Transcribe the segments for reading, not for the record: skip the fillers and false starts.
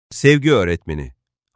Sevgi öğretmeni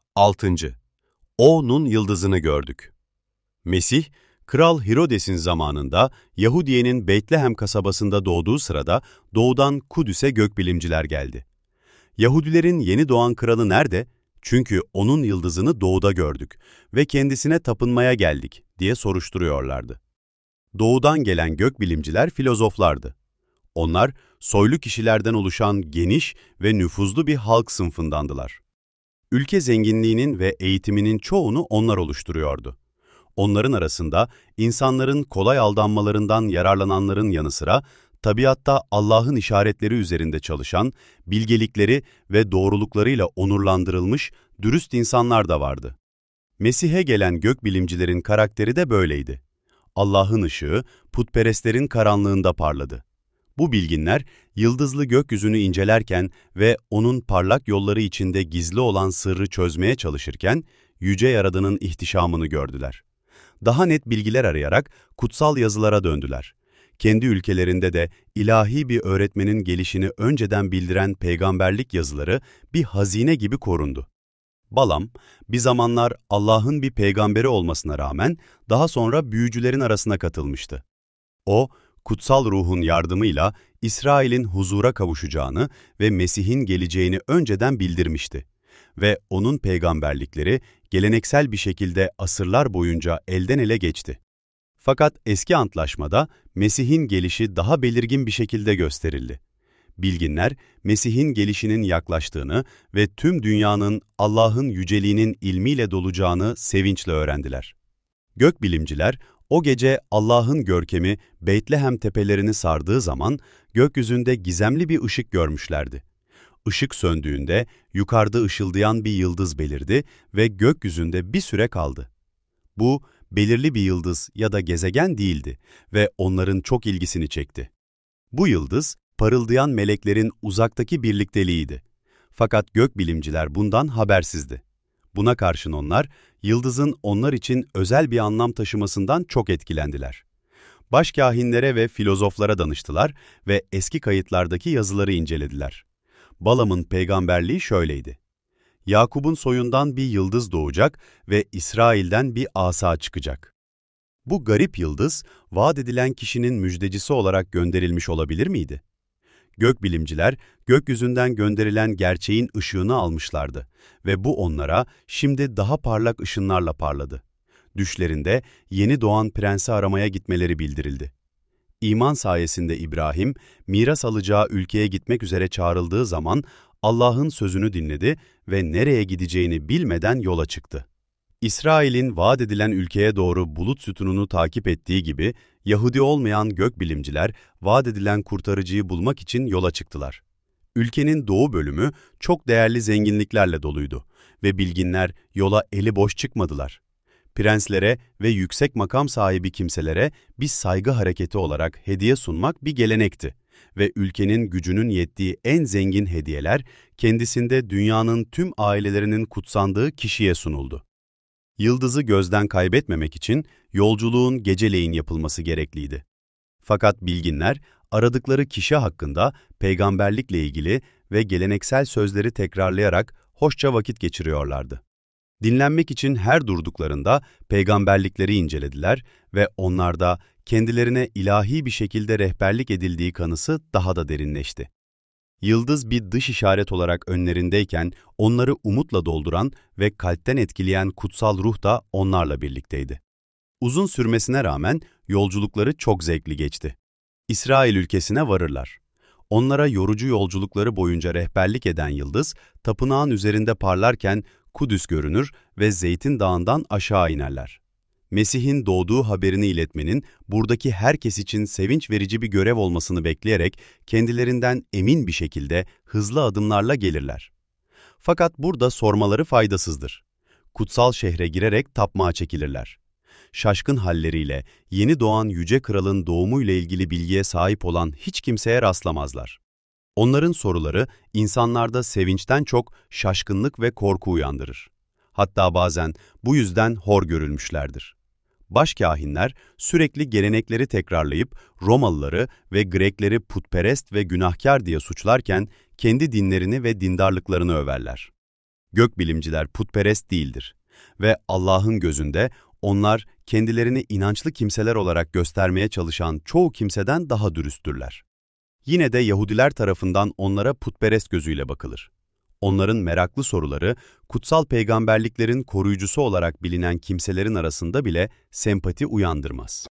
6. O'nun yıldızını gördük. Mesih, Kral Hirodes'in zamanında Yahudiye'nin Beytlehem kasabasında doğduğu sırada doğudan Kudüs'e gökbilimciler geldi. Yahudilerin yeni doğan kralı nerede? Çünkü onun yıldızını doğuda gördük ve kendisine tapınmaya geldik diye soruşturuyorlardı. Doğudan gelen gökbilimciler filozoflardı. Onlar, soylu kişilerden oluşan geniş ve nüfuzlu bir halk sınıfındandılar. Ülke zenginliğinin ve eğitiminin çoğunu onlar oluşturuyordu. Onların arasında insanların kolay aldanmalarından yararlananların yanı sıra, tabiatta Allah'ın işaretleri üzerinde çalışan, bilgelikleri ve doğruluklarıyla onurlandırılmış, dürüst insanlar da vardı. Mesih'e gelen gökbilimcilerin karakteri de böyleydi. Allah'ın ışığı, putperestlerin karanlığında parladı. Bu bilginler, yıldızlı gökyüzünü incelerken ve onun parlak yolları içinde gizli olan sırrı çözmeye çalışırken, Yüce Yaradan'ın ihtişamını gördüler. Daha net bilgiler arayarak kutsal yazılara döndüler. Kendi ülkelerinde de ilahi bir öğretmenin gelişini önceden bildiren peygamberlik yazıları bir hazine gibi korundu. Balam, bir zamanlar Allah'ın bir peygamberi olmasına rağmen daha sonra büyücülerin arasına katılmıştı. O, kutsal ruhun yardımıyla İsrail'in huzura kavuşacağını ve Mesih'in geleceğini önceden bildirmişti. Ve onun peygamberlikleri geleneksel bir şekilde asırlar boyunca elden ele geçti. Fakat eski antlaşmada Mesih'in gelişi daha belirgin bir şekilde gösterildi. Bilginler, Mesih'in gelişinin yaklaştığını ve tüm dünyanın Allah'ın yüceliğinin ilmiyle dolacağını sevinçle öğrendiler. Gökbilimciler, o gece Allah'ın görkemi Beytlehem tepelerini sardığı zaman gökyüzünde gizemli bir ışık görmüşlerdi. Işık söndüğünde yukarıda ışıldayan bir yıldız belirdi ve gökyüzünde bir süre kaldı. Bu, belirli bir yıldız ya da gezegen değildi ve onların çok ilgisini çekti. Bu yıldız, parıldayan meleklerin uzaktaki birlikteliğiydi. Fakat gökbilimciler bundan habersizdi. Buna karşın onlar, yıldızın onlar için özel bir anlam taşımasından çok etkilendiler. Başkâhinlere ve filozoflara danıştılar ve eski kayıtlardaki yazıları incelediler. Balam'ın peygamberliği şöyleydi: Yakup'un soyundan bir yıldız doğacak ve İsrail'den bir asa çıkacak. Bu garip yıldız, vaat edilen kişinin müjdecisi olarak gönderilmiş olabilir miydi? Gökbilimciler, gökyüzünden gönderilen gerçeğin ışığını almışlardı ve bu onlara şimdi daha parlak ışınlarla parladı. Düşlerinde yeni doğan prensi aramaya gitmeleri bildirildi. İman sayesinde İbrahim, miras alacağı ülkeye gitmek üzere çağrıldığı zaman Allah'ın sözünü dinledi ve nereye gideceğini bilmeden yola çıktı. İsrail'in vaat edilen ülkeye doğru bulut sütununu takip ettiği gibi, Yahudi olmayan gökbilimciler vaat edilen kurtarıcıyı bulmak için yola çıktılar. Ülkenin doğu bölümü çok değerli zenginliklerle doluydu ve bilginler yola eli boş çıkmadılar. Prenslere ve yüksek makam sahibi kimselere bir saygı hareketi olarak hediye sunmak bir gelenekti ve ülkenin gücünün yettiği en zengin hediyeler kendisinde dünyanın tüm ailelerinin kutsandığı kişiye sunuldu. Yıldızı gözden kaybetmemek için yolculuğun geceleyin yapılması gerekliydi. Fakat bilginler aradıkları kişi hakkında peygamberlikle ilgili ve geleneksel sözleri tekrarlayarak hoşça vakit geçiriyorlardı. Dinlenmek için her durduklarında peygamberlikleri incelediler ve onlarda kendilerine ilahi bir şekilde rehberlik edildiği kanısı daha da derinleşti. Yıldız bir dış işaret olarak önlerindeyken onları umutla dolduran ve kalpten etkileyen kutsal ruh da onlarla birlikteydi. Uzun sürmesine rağmen yolculukları çok zevkli geçti. İsrail ülkesine varırlar. Onlara yorucu yolculukları boyunca rehberlik eden yıldız, tapınağın üzerinde parlarken Kudüs görünür ve Zeytin Dağı'ndan aşağı inerler. Mesih'in doğduğu haberini iletmenin buradaki herkes için sevinç verici bir görev olmasını bekleyerek kendilerinden emin bir şekilde hızlı adımlarla gelirler. Fakat burada sormaları faydasızdır. Kutsal şehre girerek tapmağa çekilirler. Şaşkın halleriyle yeni doğan yüce kralın doğumuyla ilgili bilgiye sahip olan hiç kimseye rastlamazlar. Onların soruları insanlarda sevinçten çok şaşkınlık ve korku uyandırır. Hatta bazen bu yüzden hor görülmüşlerdir. Başkâhinler sürekli gelenekleri tekrarlayıp Romalıları ve Grekleri putperest ve günahkar diye suçlarken kendi dinlerini ve dindarlıklarını överler. Gökbilimciler putperest değildir ve Allah'ın gözünde onlar kendilerini inançlı kimseler olarak göstermeye çalışan çoğu kimseden daha dürüsttürler. Yine de Yahudiler tarafından onlara putperest gözüyle bakılır. Onların meraklı soruları, kutsal peygamberliklerin koruyucusu olarak bilinen kimselerin arasında bile sempati uyandırmaz.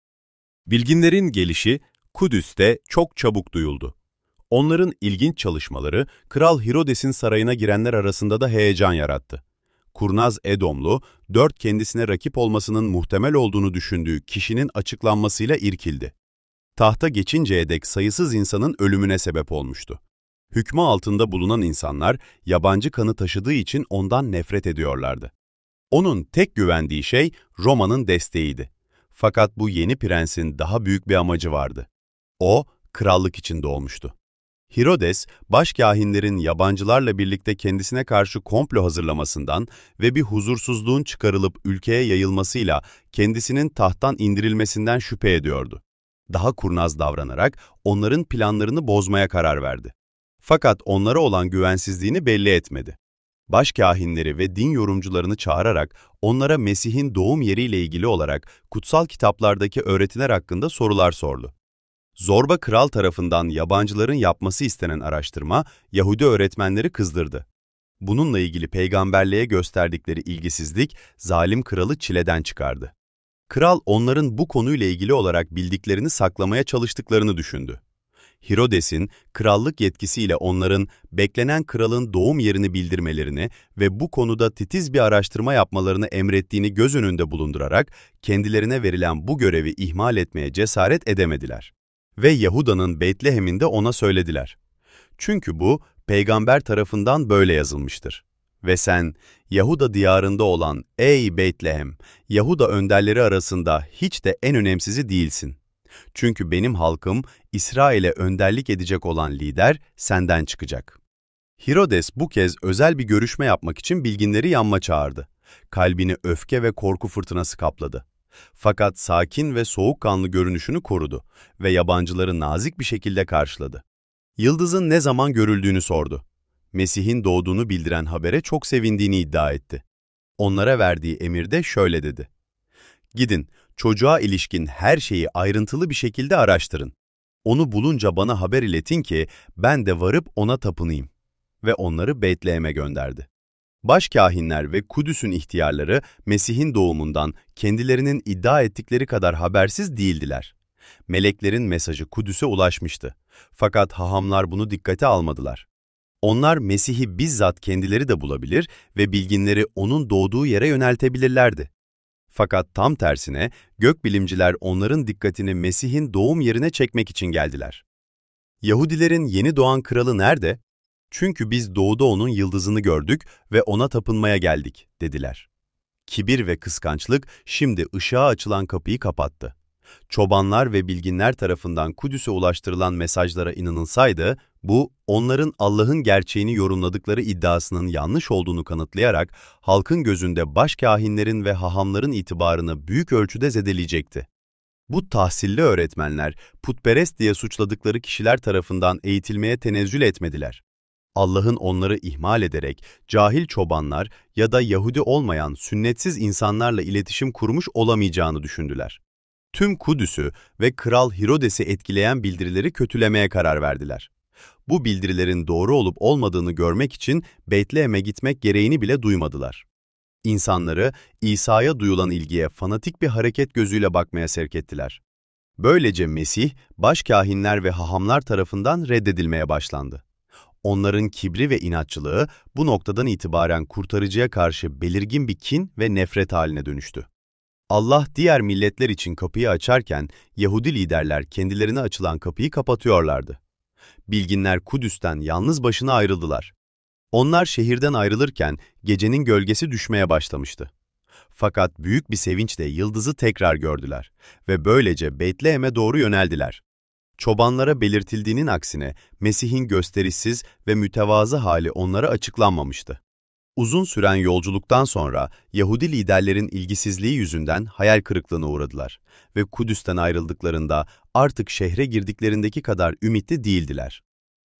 Bilginlerin gelişi Kudüs'te çok çabuk duyuldu. Onların ilginç çalışmaları, Kral Hirodes'in sarayına girenler arasında da heyecan yarattı. Kurnaz Edomlu, 4 kendisine rakip olmasının muhtemel olduğunu düşündüğü kişinin açıklanmasıyla irkildi. Tahta geçinceye dek sayısız insanın ölümüne sebep olmuştu. Hükmü altında bulunan insanlar, yabancı kanı taşıdığı için ondan nefret ediyorlardı. Onun tek güvendiği şey Roma'nın desteğiydi. Fakat bu yeni prensin daha büyük bir amacı vardı. O, krallık için doğmuştu. Hirodes, başkâhinlerin yabancılarla birlikte kendisine karşı komplo hazırlamasından ve bir huzursuzluğun çıkarılıp ülkeye yayılmasıyla kendisinin tahttan indirilmesinden şüphe ediyordu. Daha kurnaz davranarak onların planlarını bozmaya karar verdi. Fakat onlara olan güvensizliğini belli etmedi. Başkâhinleri ve din yorumcularını çağırarak onlara Mesih'in doğum yeriyle ilgili olarak kutsal kitaplardaki öğretiler hakkında sorular sordu. Zorba kral tarafından yabancıların yapması istenen araştırma Yahudi öğretmenleri kızdırdı. Bununla ilgili peygamberliğe gösterdikleri ilgisizlik zalim kralı çileden çıkardı. Kral onların bu konuyla ilgili olarak bildiklerini saklamaya çalıştıklarını düşündü. Hirodes'in krallık yetkisiyle onların beklenen kralın doğum yerini bildirmelerini ve bu konuda titiz bir araştırma yapmalarını emrettiğini göz önünde bulundurarak kendilerine verilen bu görevi ihmal etmeye cesaret edemediler. Ve Yahuda'nın Betlehem'inde ona söylediler. Çünkü bu peygamber tarafından böyle yazılmıştır. Ve sen Yahuda diyarında olan ey Betlehem, Yahuda önderleri arasında hiç de en önemsizi değilsin. Çünkü benim halkım İsrail'e önderlik edecek olan lider senden çıkacak. Hirodes bu kez özel bir görüşme yapmak için bilginleri yanına çağırdı. Kalbini öfke ve korku fırtınası kapladı. Fakat sakin ve soğukkanlı görünüşünü korudu ve yabancıları nazik bir şekilde karşıladı. Yıldızın ne zaman görüldüğünü sordu. Mesih'in doğduğunu bildiren habere çok sevindiğini iddia etti. Onlara verdiği emirde şöyle dedi. Gidin, çocuğa ilişkin her şeyi ayrıntılı bir şekilde araştırın. Onu bulunca bana haber iletin ki ben de varıp ona tapınayım. Ve onları Betlehem'e gönderdi. Başkâhinler ve Kudüs'ün ihtiyarları Mesih'in doğumundan kendilerinin iddia ettikleri kadar habersiz değildiler. Meleklerin mesajı Kudüs'e ulaşmıştı. Fakat hahamlar bunu dikkate almadılar. Onlar Mesih'i bizzat kendileri de bulabilir ve bilginleri onun doğduğu yere yöneltebilirlerdi. Fakat tam tersine gökbilimciler onların dikkatini Mesih'in doğum yerine çekmek için geldiler. Yahudilerin yeni doğan kralı nerede? Çünkü biz doğuda onun yıldızını gördük ve ona tapınmaya geldik, dediler. Kibir ve kıskançlık şimdi ışığa açılan kapıyı kapattı. Çobanlar ve bilginler tarafından Kudüs'e ulaştırılan mesajlara inanılsaydı, bu onların Allah'ın gerçeğini yorumladıkları iddiasının yanlış olduğunu kanıtlayarak halkın gözünde başkâhinlerin ve hahamların itibarını büyük ölçüde zedeleyecekti. Bu tahsilli öğretmenler, putperest diye suçladıkları kişiler tarafından eğitilmeye tenezzül etmediler. Allah'ın onları ihmal ederek cahil çobanlar ya da Yahudi olmayan sünnetsiz insanlarla iletişim kurmuş olamayacağını düşündüler. Tüm Kudüs'ü ve Kral Hirodes'i etkileyen bildirileri kötülemeye karar verdiler. Bu bildirilerin doğru olup olmadığını görmek için Betlehem'e gitmek gereğini bile duymadılar. İnsanları İsa'ya duyulan ilgiye fanatik bir hareket gözüyle bakmaya sevk ettiler. Böylece Mesih, başkâhinler ve hahamlar tarafından reddedilmeye başlandı. Onların kibri ve inatçılığı bu noktadan itibaren kurtarıcıya karşı belirgin bir kin ve nefret haline dönüştü. Allah diğer milletler için kapıyı açarken Yahudi liderler kendilerine açılan kapıyı kapatıyorlardı. Bilginler Kudüs'ten yalnız başına ayrıldılar. Onlar şehirden ayrılırken gecenin gölgesi düşmeye başlamıştı. Fakat büyük bir sevinçle yıldızı tekrar gördüler ve böylece Betlehem'e doğru yöneldiler. Çobanlara belirtildiğinin aksine Mesih'in gösterişsiz ve mütevazı hali onlara açıklanmamıştı. Uzun süren yolculuktan sonra Yahudi liderlerin ilgisizliği yüzünden hayal kırıklığına uğradılar ve Kudüs'ten ayrıldıklarında artık şehre girdiklerindeki kadar ümitli değildiler.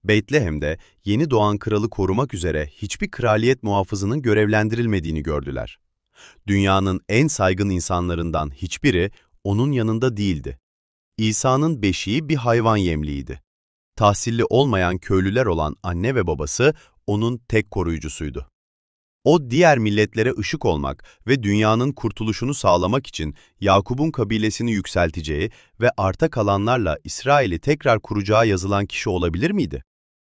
Beytlehem'de yeni doğan kralı korumak üzere hiçbir kraliyet muhafızının görevlendirilmediğini gördüler. Dünyanın en saygın insanlarından hiçbiri onun yanında değildi. İsa'nın beşiği bir hayvan yemliğiydi. Tahsilli olmayan köylüler olan anne ve babası onun tek koruyucusuydu. O diğer milletlere ışık olmak ve dünyanın kurtuluşunu sağlamak için Yakup'un kabilesini yükselteceği ve arta kalanlarla İsrail'i tekrar kuracağı yazılan kişi olabilir miydi?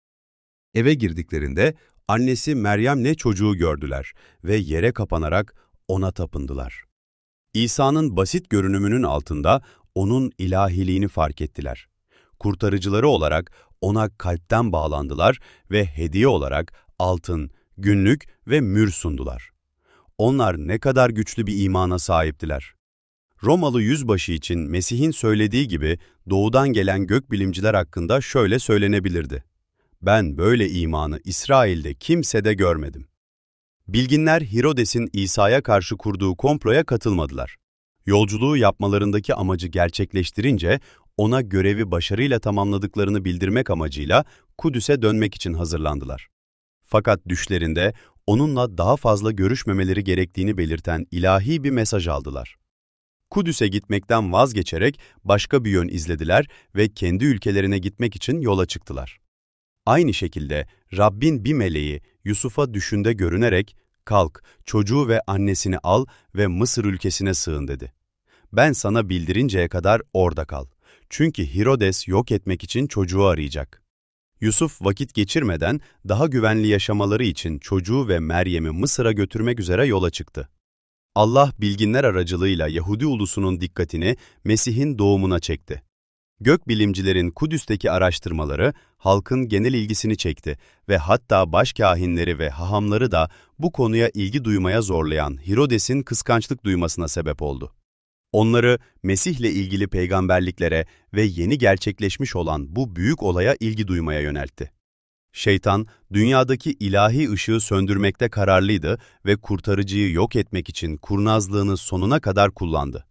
Eve girdiklerinde annesi Meryem'le çocuğu gördüler ve yere kapanarak ona tapındılar. İsa'nın basit görünümünün altında onun ilahiliğini fark ettiler. Kurtarıcıları olarak ona kalpten bağlandılar ve hediye olarak altın, günlük ve mür sundular. Onlar ne kadar güçlü bir imana sahiptiler. Romalı yüzbaşı için Mesih'in söylediği gibi doğudan gelen gökbilimciler hakkında şöyle söylenebilirdi: "Ben böyle imanı İsrail'de kimsede görmedim." Bilginler Hirodes'in İsa'ya karşı kurduğu komploya katılmadılar. Yolculuğu yapmalarındaki amacı gerçekleştirince ona görevi başarıyla tamamladıklarını bildirmek amacıyla Kudüs'e dönmek için hazırlandılar. Fakat düşlerinde onunla daha fazla görüşmemeleri gerektiğini belirten ilahi bir mesaj aldılar. Kudüs'e gitmekten vazgeçerek başka bir yön izlediler ve kendi ülkelerine gitmek için yola çıktılar. Aynı şekilde Rabbin bir meleği Yusuf'a düşünde görünerek, "Kalk, çocuğu ve annesini al ve Mısır ülkesine sığın," dedi. "Ben sana bildirinceye kadar orada kal. Çünkü Hirodes yok etmek için çocuğu arayacak." Yusuf vakit geçirmeden daha güvenli yaşamaları için çocuğu ve Meryem'i Mısır'a götürmek üzere yola çıktı. Allah bilginler aracılığıyla Yahudi ulusunun dikkatini Mesih'in doğumuna çekti. Gökbilimcilerin Kudüs'teki araştırmaları halkın genel ilgisini çekti ve hatta başkâhinleri ve hahamları da bu konuya ilgi duymaya zorlayan Hirodes'in kıskançlık duymasına sebep oldu. Onları Mesih'le ilgili peygamberliklere ve yeni gerçekleşmiş olan bu büyük olaya ilgi duymaya yöneltti. Şeytan, dünyadaki ilahi ışığı söndürmekte kararlıydı ve kurtarıcıyı yok etmek için kurnazlığını sonuna kadar kullandı.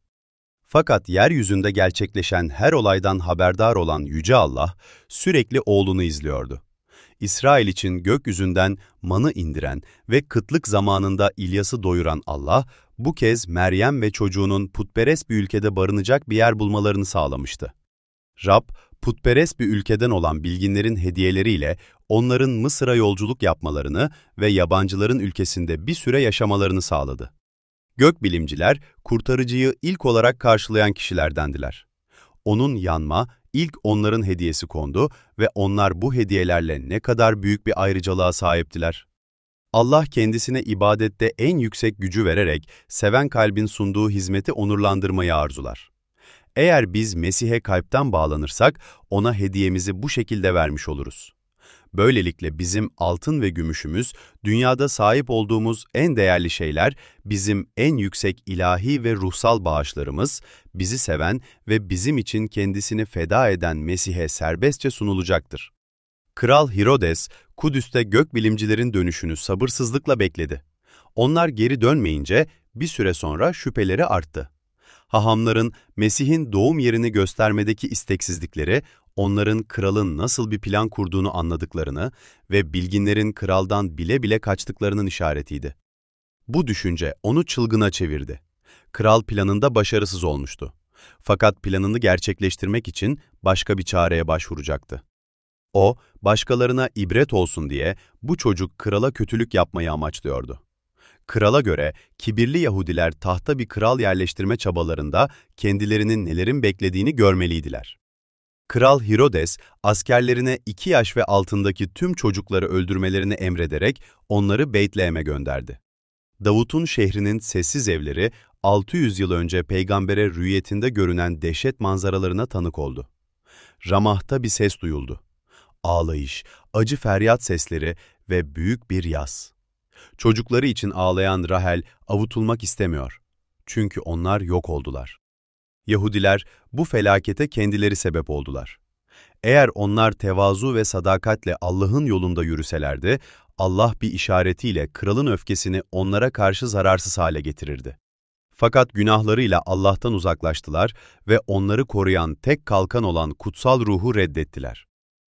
Fakat yeryüzünde gerçekleşen her olaydan haberdar olan Yüce Allah sürekli oğlunu izliyordu. İsrail için gökyüzünden manı indiren ve kıtlık zamanında İlyas'ı doyuran Allah, bu kez Meryem ve çocuğunun putperest bir ülkede barınacak bir yer bulmalarını sağlamıştı. Rab, putperest bir ülkeden olan bilginlerin hediyeleriyle onların Mısır'a yolculuk yapmalarını ve yabancıların ülkesinde bir süre yaşamalarını sağladı. Gökbilimciler, kurtarıcıyı ilk olarak karşılayan kişilerdendiler. Onun yanma, ilk onların hediyesi kondu ve onlar bu hediyelerle ne kadar büyük bir ayrıcalığa sahiptiler. Allah kendisine ibadette en yüksek gücü vererek seven kalbin sunduğu hizmeti onurlandırmayı arzular. Eğer biz Mesih'e kalpten bağlanırsak ona hediyemizi bu şekilde vermiş oluruz. Böylelikle bizim altın ve gümüşümüz, dünyada sahip olduğumuz en değerli şeyler, bizim en yüksek ilahi ve ruhsal bağışlarımız, bizi seven ve bizim için kendisini feda eden Mesih'e serbestçe sunulacaktır. Kral Hirodes, Kudüs'te gökbilimcilerin dönüşünü sabırsızlıkla bekledi. Onlar geri dönmeyince bir süre sonra şüpheleri arttı. Hahamların Mesih'in doğum yerini göstermedeki isteksizlikleri, onların kralın nasıl bir plan kurduğunu anladıklarını ve bilginlerin kraldan bile bile kaçtıklarının işaretiydi. Bu düşünce onu çılgına çevirdi. Kral planında başarısız olmuştu. Fakat planını gerçekleştirmek için başka bir çareye başvuracaktı. O, başkalarına ibret olsun diye bu çocuk krala kötülük yapmayı amaçlıyordu. Krala göre kibirli Yahudiler tahta bir kral yerleştirme çabalarında kendilerinin nelerin beklediğini görmeliydiler. Kral Hirodes, askerlerine 2 yaş ve altındaki tüm çocukları öldürmelerini emrederek onları Beytlehem'e gönderdi. Davut'un şehrinin sessiz evleri, 600 yıl önce peygambere rüyetinde görünen dehşet manzaralarına tanık oldu. Ramah'ta bir ses duyuldu. Ağlayış, acı feryat sesleri ve büyük bir yas. Çocukları için ağlayan Rahel avutulmak istemiyor. Çünkü onlar yok oldular. Yahudiler bu felakete kendileri sebep oldular. Eğer onlar tevazu ve sadakatle Allah'ın yolunda yürüselerdi, Allah bir işaretiyle kralın öfkesini onlara karşı zararsız hale getirirdi. Fakat günahlarıyla Allah'tan uzaklaştılar ve onları koruyan tek kalkan olan kutsal ruhu reddettiler.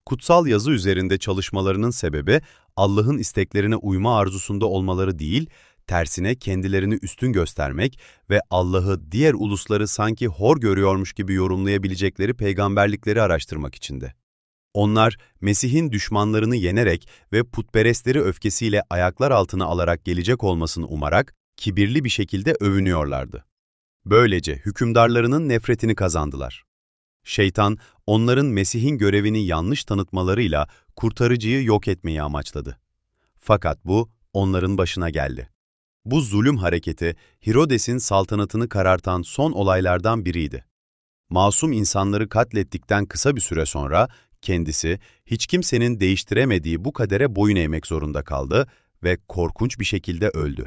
Kutsal yazı üzerinde çalışmalarının sebebi Allah'ın isteklerine uyma arzusunda olmaları değil, tersine kendilerini üstün göstermek ve Allah'ı diğer ulusları sanki hor görüyormuş gibi yorumlayabilecekleri peygamberlikleri araştırmak içindi. Onlar, Mesih'in düşmanlarını yenerek ve putperestleri öfkesiyle ayaklar altına alarak gelecek olmasını umarak, kibirli bir şekilde övünüyorlardı. Böylece hükümdarlarının nefretini kazandılar. Şeytan, onların Mesih'in görevini yanlış tanıtmalarıyla kurtarıcıyı yok etmeyi amaçladı. Fakat bu, onların başına geldi. Bu zulüm hareketi, Hirodes'in saltanatını karartan son olaylardan biriydi. Masum insanları katlettikten kısa bir süre sonra, kendisi, hiç kimsenin değiştiremediği bu kadere boyun eğmek zorunda kaldı ve korkunç bir şekilde öldü.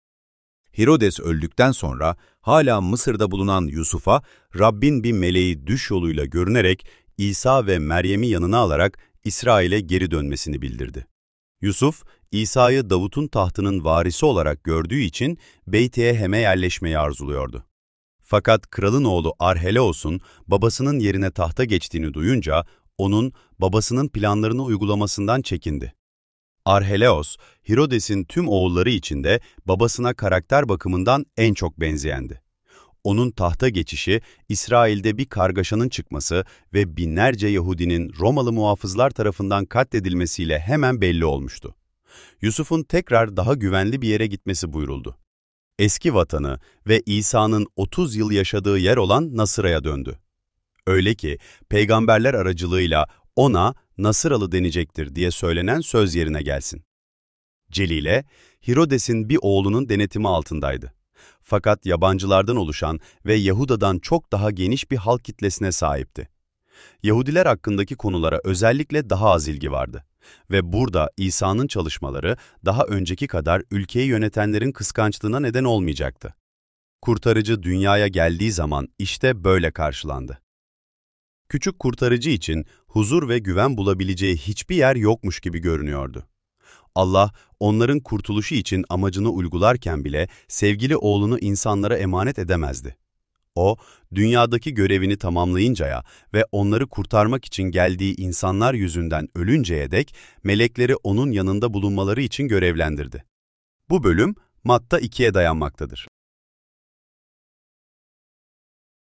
Hirodes öldükten sonra hala Mısır'da bulunan Yusuf'a Rabbin bir meleği düş yoluyla görünerek İsa ve Meryem'i yanına alarak İsrail'e geri dönmesini bildirdi. Yusuf, İsa'yı Davut'un tahtının varisi olarak gördüğü için Beyt-i yerleşmeyi arzuluyordu. Fakat kralın oğlu Arhelaos'un babasının yerine tahta geçtiğini duyunca onun babasının planlarını uygulamasından çekindi. Arhelaos, Hirodes'in tüm oğulları içinde babasına karakter bakımından en çok benzeyendi. Onun tahta geçişi, İsrail'de bir kargaşanın çıkması ve binlerce Yahudinin Romalı muhafızlar tarafından katledilmesiyle hemen belli olmuştu. Yusuf'un tekrar daha güvenli bir yere gitmesi buyuruldu. Eski vatanı ve İsa'nın 30 yıl yaşadığı yer olan Nasıra'ya döndü. Öyle ki peygamberler aracılığıyla ona Nasıralı denecektir diye söylenen söz yerine gelsin. Celile, Hirodes'in bir oğlunun denetimi altındaydı. Fakat yabancılardan oluşan ve Yahuda'dan çok daha geniş bir halk kitlesine sahipti. Yahudiler hakkındaki konulara özellikle daha az ilgi vardı. Ve burada İsa'nın çalışmaları daha önceki kadar ülkeyi yönetenlerin kıskançlığına neden olmayacaktı. Kurtarıcı dünyaya geldiği zaman işte böyle karşılandı. Küçük kurtarıcı için huzur ve güven bulabileceği hiçbir yer yokmuş gibi görünüyordu. Allah, onların kurtuluşu için amacını uygularken bile sevgili oğlunu insanlara emanet edemezdi. O, dünyadaki görevini tamamlayıncaya ve onları kurtarmak için geldiği insanlar yüzünden ölünceye dek melekleri onun yanında bulunmaları için görevlendirdi. Bu bölüm Matta 2'ye dayanmaktadır.